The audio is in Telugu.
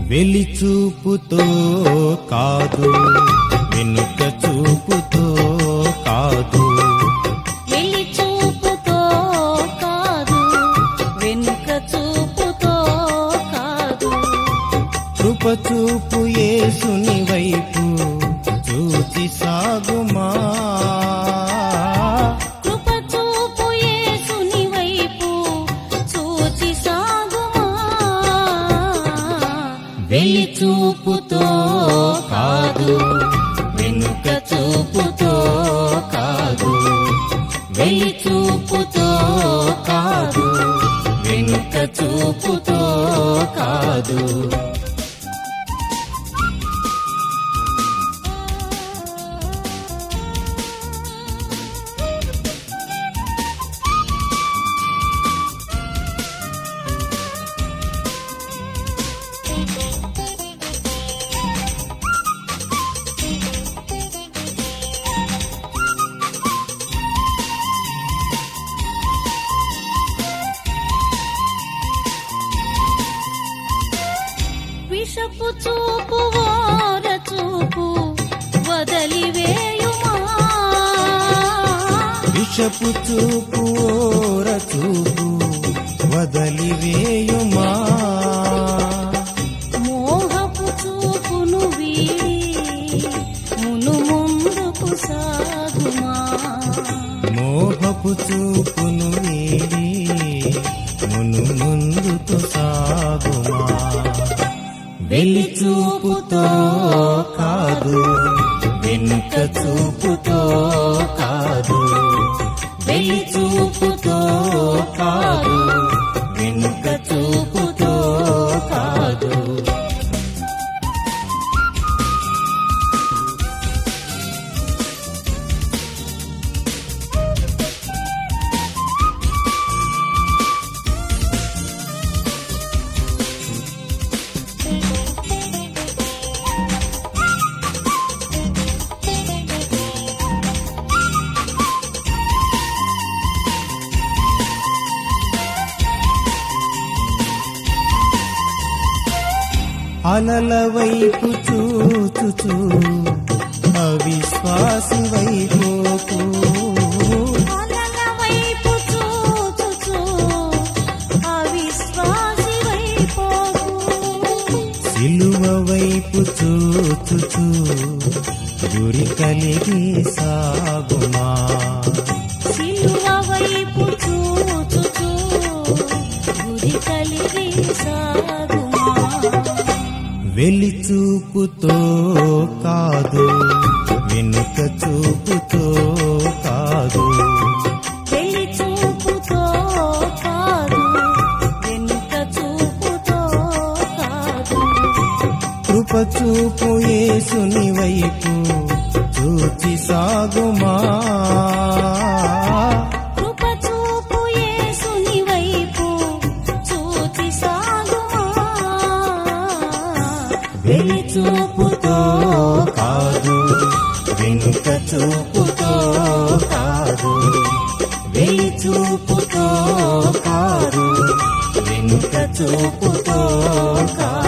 వెలిచూపుతో కాదు వెనుక చూపుతో కాదు, వెలిచూపుతో కాదు వెనుక చూపుతో కాదు, కృపచూపు యేసుని వైపు చూచి సాగుమా, కృపచూపు యేసుని వైపు చూచి సాగుమా. వెలిచూపుతో కాదు వెనుక చూపుతో కాదు, వెలిచూపుతో కాదు వెనుక చూపుతో కాదు. విషపు చూపు ఓర చూపు వదలివేయుమా, విషపు చూపు ఓర చూపు వదలివేయుమా, మోహపు చూపును వీడి మును ముందుకు సాగుమా, మోహపు చూపును వీడి మును ముందుకు సాగుమా. వెలిచూపుతో కాదు వెనుక చూపుతో కాదు, వెలిచూపుతో కాదు వెనుక చూపుతో కాదు. అలల వైపు చూచుచూ అవిశ్వాసి వైపోకు, అలల వైపు చూచుచూ అవిశ్వాసి వైపోకు, సిలువ వైపు చూచుచూ గురి కలిగి సాగుమా, సిలువ వైపు చూచుచూ గురి కలిగి సాగుమా. వెలిచూపుతో కాదు వెనుక చూపుతో కాదు, వెలిచూపుతో కాదు వెనుక చూపుతో కాదు, కృపచూపు యేసుని వైపు చూచి సాగుమా, కృపచూపు యేసుని వైపు చూచి సాగుమా. వెలిచూపుతో కాదు వెనుక చూపుతో కాదు, వెలిచూపుతో కాదు వెనుక చూపుతో కాదు.